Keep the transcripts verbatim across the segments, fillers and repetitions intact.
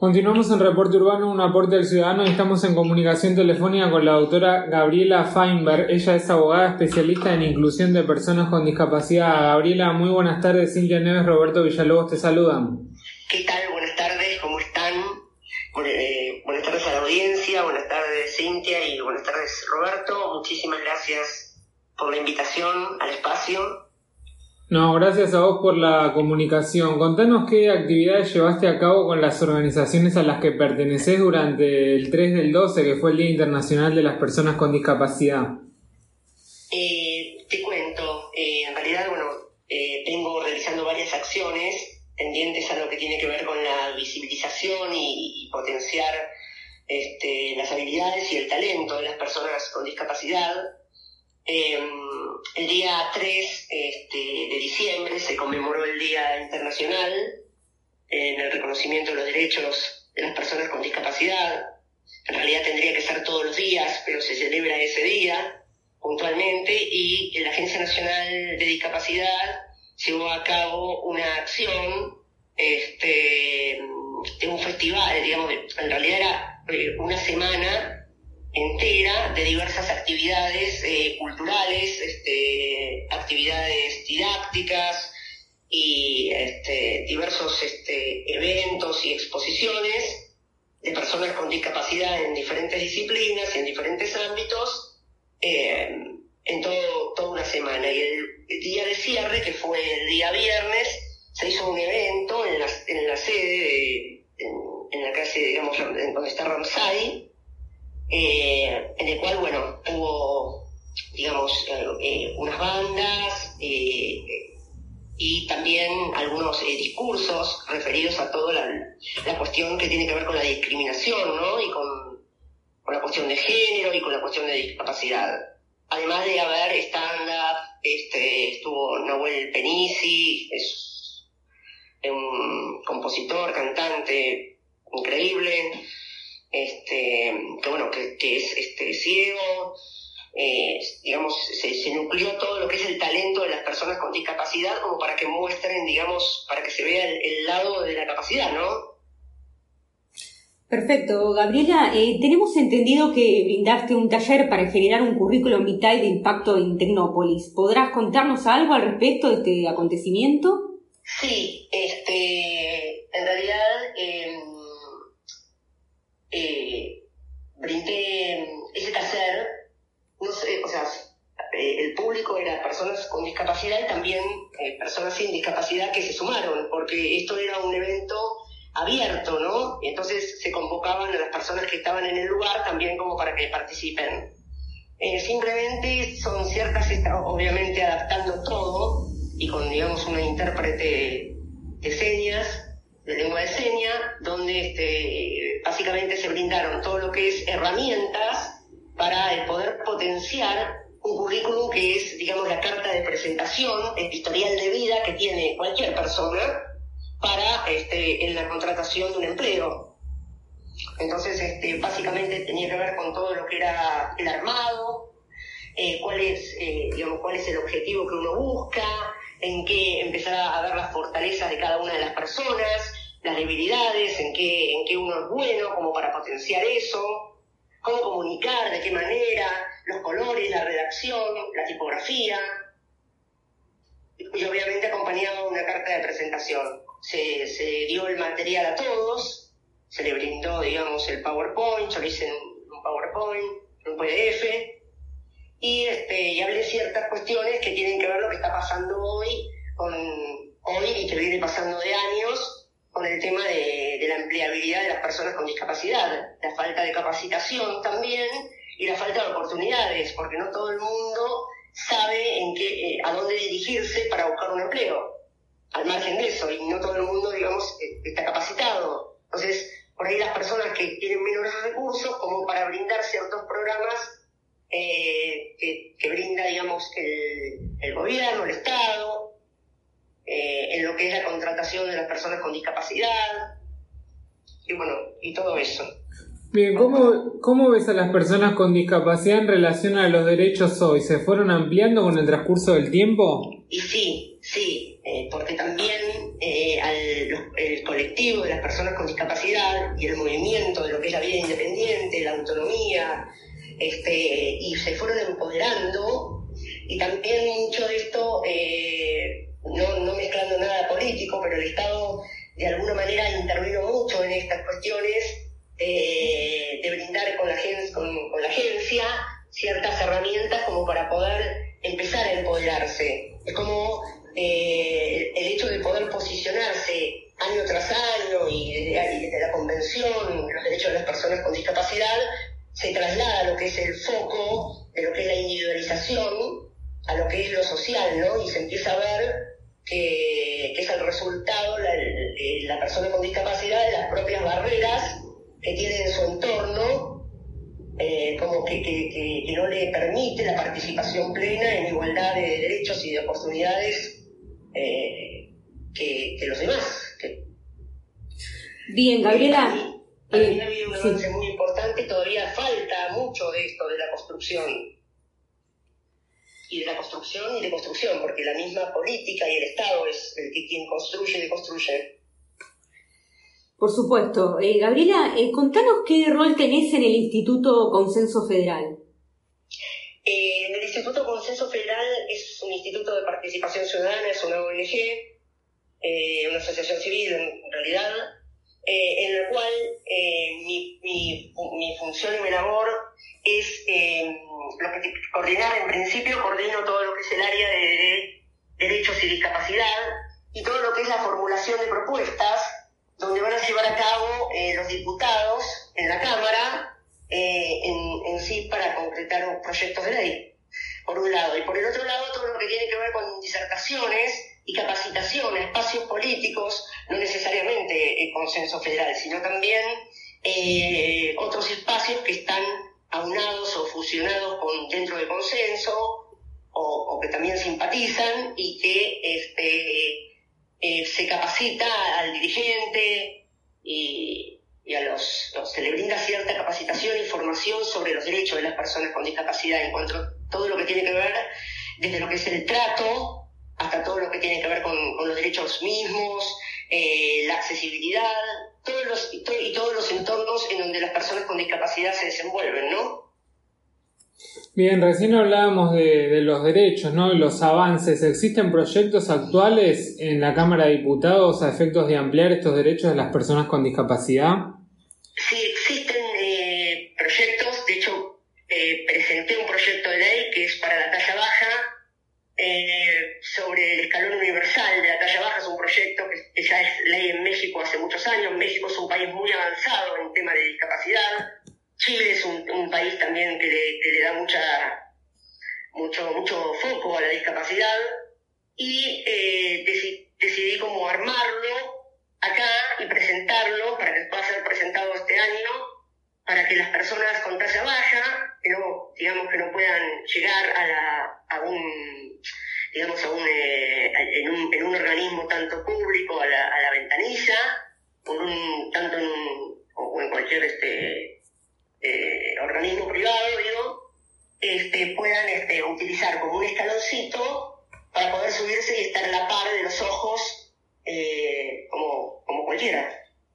Continuamos en Reporte Urbano, un aporte del ciudadano, y estamos en comunicación telefónica con la doctora Gabriela Feinberg. Ella es abogada especialista en inclusión de personas con discapacidad. Gabriela, muy buenas tardes. Cintia Neves, Roberto Villalobos te saludan. ¿Qué tal? Buenas tardes, ¿cómo están? Bueno, eh, buenas tardes a la audiencia, buenas tardes Cintia y buenas tardes Roberto. Muchísimas gracias por la invitación al espacio. No, gracias a vos por la comunicación. Contanos qué actividades llevaste a cabo con las organizaciones a las que pertenecés durante el tres del doce, que fue el Día Internacional de las Personas con Discapacidad. Eh, te cuento, eh, en realidad, bueno, eh, vengo realizando varias acciones tendientes a lo que tiene que ver con la visibilización y, y potenciar este, las habilidades y el talento de las personas con discapacidad. Eh, el día tres este, de diciembre se conmemoró el Día Internacional en el reconocimiento de los derechos de las personas con discapacidad. En realidad tendría que ser todos los días, pero se celebra ese día puntualmente, y la Agencia Nacional de Discapacidad llevó a cabo una acción este, de un festival, digamos, en realidad era una semana entera de diversas actividades eh, culturales, este, actividades didácticas y este, diversos este, eventos y exposiciones de personas con discapacidad en diferentes disciplinas y en diferentes ámbitos, eh, en todo, toda una semana. Y el, el día de cierre, que fue el día viernes, se hizo un evento en la, en la sede, de, en, en la calle, digamos, en donde está Ramsay, Eh, en el cual, bueno, hubo, digamos, eh, eh, unas bandas eh, y también algunos eh, discursos referidos a toda la, la cuestión que tiene que ver con la discriminación, ¿no? Y con, con la cuestión de género y con la cuestión de discapacidad. Además de haber stand-up, este, estuvo Nahuel Penisi, es un compositor, cantante increíble. Este, que bueno, que, que es este, ciego, eh, digamos, se, se nucleó todo lo que es el talento de las personas con discapacidad como para que muestren, digamos, para que se vea el, el lado de la capacidad, ¿no? Perfecto. Gabriela, eh, tenemos entendido que brindaste un taller para generar un currículum vitae de impacto en Tecnópolis. ¿Podrás contarnos algo al respecto de este acontecimiento? Sí, este, en realidad... Eh, Eh, brindé ese taller, no sé, o sea, eh, el público era personas con discapacidad y también eh, personas sin discapacidad que se sumaron, porque esto era un evento abierto, ¿no? Y entonces se convocaban a las personas que estaban en el lugar también como para que participen. Eh, simplemente son ciertas, obviamente adaptando todo y con, digamos, una intérprete de señas, de lengua de señas, donde este, básicamente se brindaron todo lo que es herramientas para el poder potenciar un currículum que es, digamos, la carta de presentación, el historial de vida que tiene cualquier persona para este, en la contratación de un empleo. Entonces, este, básicamente tenía que ver con todo lo que era el armado, eh, cuál es, eh, digamos, cuál es el objetivo que uno busca, en qué empezar a ver las fortalezas de cada una de las personas, las debilidades, en qué, en qué uno es bueno, como para potenciar eso, cómo comunicar, de qué manera, los colores, la redacción, la tipografía, y obviamente acompañado de una carta de presentación. Se, se dio el material a todos, se le brindó, digamos, el PowerPoint, yo lo hice en un PowerPoint, en un P D F, y, este, y hablé ciertas cuestiones que tienen que ver lo que está pasando hoy, con, hoy y que viene pasando de años, con el tema de, de la empleabilidad de las personas con discapacidad, la falta de capacitación también y la falta de oportunidades, porque no todo el mundo sabe en qué, eh, a dónde dirigirse para buscar un empleo, al margen de eso, y no todo el mundo, digamos, está capacitado. Entonces, por ahí las personas que tienen menores recursos, como para brindar ciertos programas eh, que, que brinda, digamos, el, el gobierno, el Estado, eh, en lo que es la contratación de las personas con discapacidad, y bueno, y todo eso. Bien, ¿cómo, ¿cómo ves a las personas con discapacidad en relación a los derechos hoy? ¿Se fueron ampliando con el transcurso del tiempo? Y sí, sí, eh, porque también eh, al, los, el colectivo de las personas con discapacidad y el movimiento de lo que es la vida independiente, la autonomía, este, y se fueron empoderando, y también mucho de esto, eh, no, no mezclando nada político, pero el Estado de alguna manera intervino mucho en estas cuestiones, eh, de brindar con la, con, con la agencia ciertas herramientas como para poder empezar a empoderarse. Es como eh, el hecho de poder posicionarse año tras año y desde, y desde la Convención, los derechos de las personas con discapacidad, se traslada a lo que es el foco de lo que es la individualización, a lo que es lo social, ¿no? Y se empieza a ver que, que es el resultado, la, la persona con discapacidad, de las propias barreras que tiene en su entorno, eh, como que, que, que, que no le permite la participación plena en igualdad de derechos y de oportunidades eh, que, que los demás. Que, Bien, Gabriela. También ha habido un avance sí. muy importante, todavía falta mucho de esto, de la construcción. Y de la construcción y de construcción, porque la misma política y el Estado es el que quien construye y deconstruye. Por supuesto. Eh, Gabriela, eh, contanos qué rol tenés en el Instituto Consenso Federal. Eh, el Instituto Consenso Federal es un instituto de participación ciudadana, es una O N G, eh, una asociación civil en realidad, eh, en la cual eh, mi, mi, mi función y mi labor es eh, lo que, coordinar, en principio coordino todo lo que es el área de, de derechos y discapacidad y todo lo que es la formulación de propuestas donde van a llevar a cabo eh, los diputados en la Cámara eh, en, en sí para concretar proyectos de ley, por un lado. Y por el otro lado, todo lo que tiene que ver con disertaciones y capacitación, espacios políticos, no necesariamente el Consenso Federal, sino también eh, otros espacios que están aunados o fusionados con, dentro del consenso o, o que también simpatizan y que este, eh, se capacita al dirigente y, y a los, los se le brinda cierta capacitación y formación sobre los derechos de las personas con discapacidad en cuanto a todo lo que tiene que ver desde lo que es el trato hasta todo lo que tiene que ver con, con los derechos mismos, eh, la accesibilidad, todos los, y, to, y todos los entornos en donde las personas con discapacidad se desenvuelven, ¿no? Bien, recién hablábamos de, de los derechos, ¿no? Y los avances. ¿Existen proyectos actuales en la Cámara de Diputados a efectos de ampliar estos derechos de las personas con discapacidad? Sí, existen eh, proyectos. De hecho, eh, presenté un proyecto de ley que es para la talla baja, eh, sobre el escalón universal de la talla baja. Es un proyecto que, que ya es ley en México hace muchos años. México es un país muy avanzado en tema de discapacidad. Chile es un, un país también que le, que le da mucha, mucho, mucho foco a la discapacidad y eh, decidí, decidí como armarlo acá y presentarlo para que pueda ser presentado este año para que las personas con talla baja, que no, digamos que no puedan llegar a, la, a un, digamos a un, eh, en, un, en un organismo tanto público a la, a la ventanilla, por un, tanto en un, o en cualquier este Eh, organismo privado, digo, este, puedan este, utilizar como un escaloncito para poder subirse y estar a la par de los ojos eh, como, como cualquiera.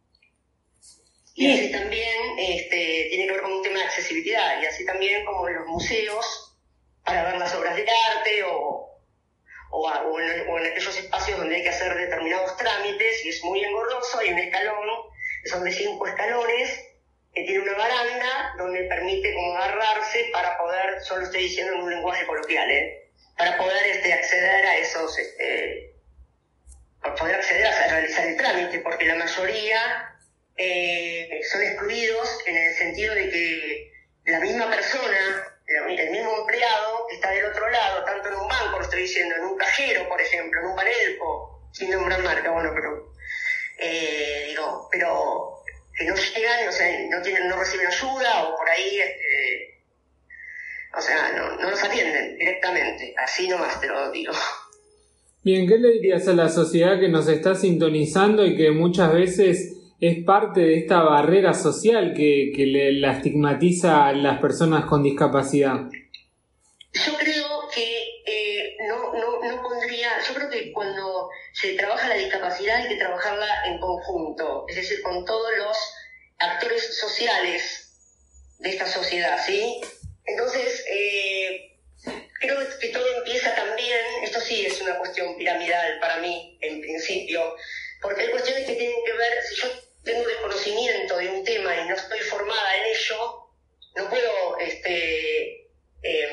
Y Bien. Así también este, tiene que ver con un tema de accesibilidad, y así también como en los museos para ver las obras de arte o, o, a, o, en, o en aquellos espacios donde hay que hacer determinados trámites y es muy engorroso, hay un escalón, que son de cinco escalones, que tiene una baranda donde permite como agarrarse para poder, yo lo estoy diciendo en un lenguaje coloquial, ¿eh? para poder este, acceder a esos, este, para poder acceder a realizar el trámite, porque la mayoría eh, son excluidos en el sentido de que la misma persona, el mismo empleado que está del otro lado, tanto en un banco, lo estoy diciendo, en un cajero, por ejemplo, en un Banelco, sin nombrar marca, bueno, pero, eh, digo, pero que no llegan, o sea, no tienen, no reciben ayuda o por ahí, este, o sea, no, no los atienden directamente, así nomás te lo digo. Bien, ¿qué le dirías a la sociedad que nos está sintonizando y que muchas veces es parte de esta barrera social que, que le, la estigmatiza a las personas con discapacidad. Yo creo que eh, no, no, no pondría, yo creo que cuando se trabaja la discapacidad hay que trabajarla en conjunto, es decir, con todos los actores sociales de esta sociedad, ¿sí? Entonces, eh, creo que todo empieza también, esto sí es una cuestión piramidal para mí, en principio, porque hay cuestiones que tienen que ver, si yo tengo desconocimiento de un tema y no estoy formada en ello, no puedo, este, eh,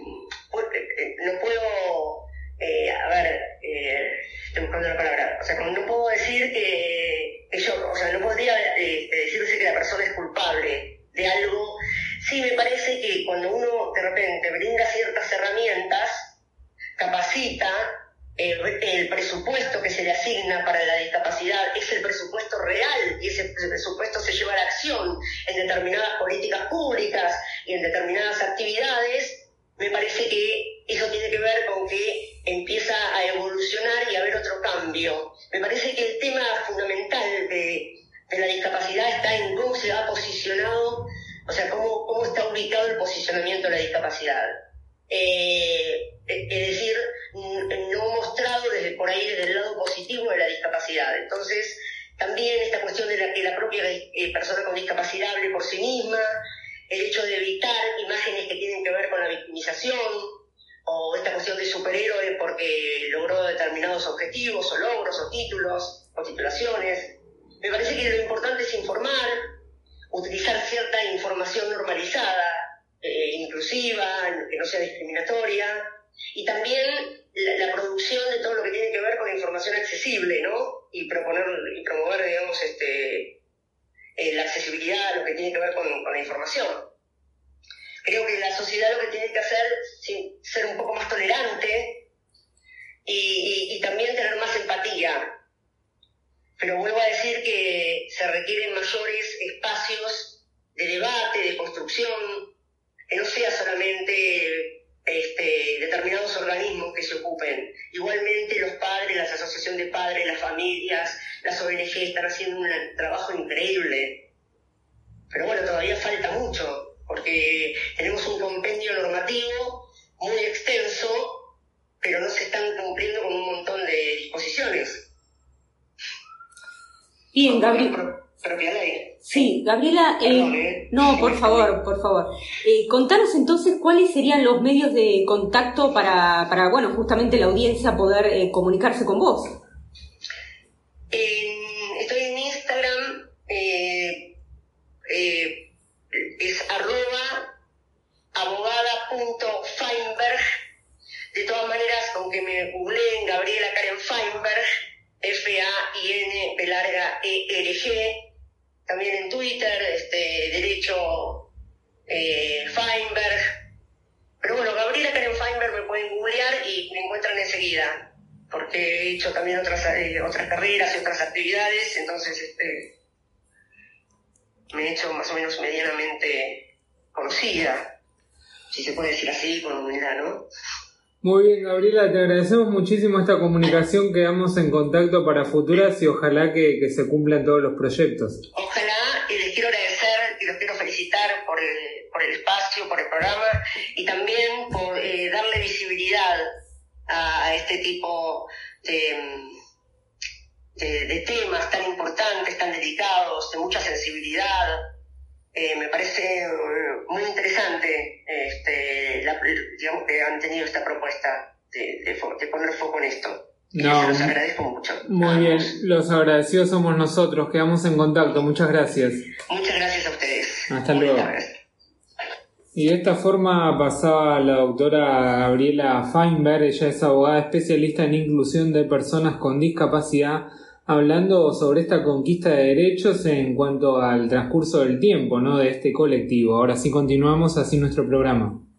no puedo, eh, a ver, eh, estoy buscando la palabra, o sea, no puedo decir que, que yo, o sea, no podría eh, decirse que la persona es culpable de algo. Sí, me parece que cuando uno de repente brinda ciertas herramientas, capacita, eh, el presupuesto que se le asigna para la discapacidad es el presupuesto real y ese presupuesto se lleva a la acción en determinadas políticas públicas y en determinadas actividades, me parece que eso tiene que ver con que empieza a evolucionar y a haber otro cambio. Me parece que el tema fundamental de, de la discapacidad está en cómo se ha posicionado, o sea, cómo, cómo está ubicado el posicionamiento de la discapacidad. Eh, es decir, no mostrado desde por ahí, desde el lado positivo de la discapacidad. Entonces, también esta cuestión de la que la propia eh, persona con discapacidad hable por sí misma, el hecho de evitar imágenes que tienen que ver con la victimización, o esta cuestión de superhéroe porque logró determinados objetivos, o logros, o títulos, o titulaciones. Me parece que lo importante es informar, utilizar cierta información normalizada, eh, inclusiva, que no sea discriminatoria, y también la, la producción de todo lo que tiene que ver con la información accesible, ¿no? Y proponer y promover, digamos, este, eh, la accesibilidad a lo que tiene que ver con, con la información. Creo que la sociedad lo que tiene que hacer es ser un poco más tolerante y, y, y también tener más empatía. Pero vuelvo a decir que se requieren mayores espacios de debate, de construcción, que no sea solamente este, determinados organismos que se ocupen. Igualmente los padres, las asociaciones de padres, las familias, las O N G están haciendo un trabajo increíble. Pero bueno, todavía falta mucho, porque tenemos un compendio normativo muy extenso, pero no se están cumpliendo con un montón de disposiciones. Bien, Gabriela. Propia ley. Sí, Gabriela, eh, Perdón, ¿eh? no, por favor, por favor. Eh, contanos entonces cuáles serían los medios de contacto para, para bueno, justamente la audiencia poder eh, comunicarse con vos. Eh, estoy en Instagram, eh, eh, es arroba abogada.feinberg. De todas maneras, aunque me googleen Gabriela Karen Feinberg, F A I N B larga E R G, también en Twitter, este, derecho eh, Feinberg. Pero bueno, Gabriela Karen Feinberg me pueden googlear y me encuentran enseguida, porque he hecho también otras eh, otras carreras y otras actividades, entonces este, me he hecho más o menos medianamente conocida, si se puede decir así, con humildad, ¿no? Muy bien, Gabriela, te agradecemos muchísimo esta comunicación, quedamos en contacto para futuras y ojalá que, que se cumplan todos los proyectos. Ojalá, y les quiero agradecer y los quiero felicitar por el, por el espacio, por el programa y también por eh, darle visibilidad a, a este tipo de, de, de temas tan importantes, tan delicados, de mucha sensibilidad. Eh, me parece muy interesante este, la, digamos, que han tenido esta propuesta de, de, de poner foco en esto. No, se los agradezco mucho. Muy bien, los agradecidos somos nosotros, quedamos en contacto, muchas gracias. Muchas gracias a ustedes. Hasta luego. Y de esta forma pasaba la doctora Gabriela Feinberg, ella es abogada especialista en inclusión de personas con discapacidad, hablando sobre esta conquista de derechos en cuanto al transcurso del tiempo, ¿no?, de este colectivo. Ahora sí continuamos así nuestro programa.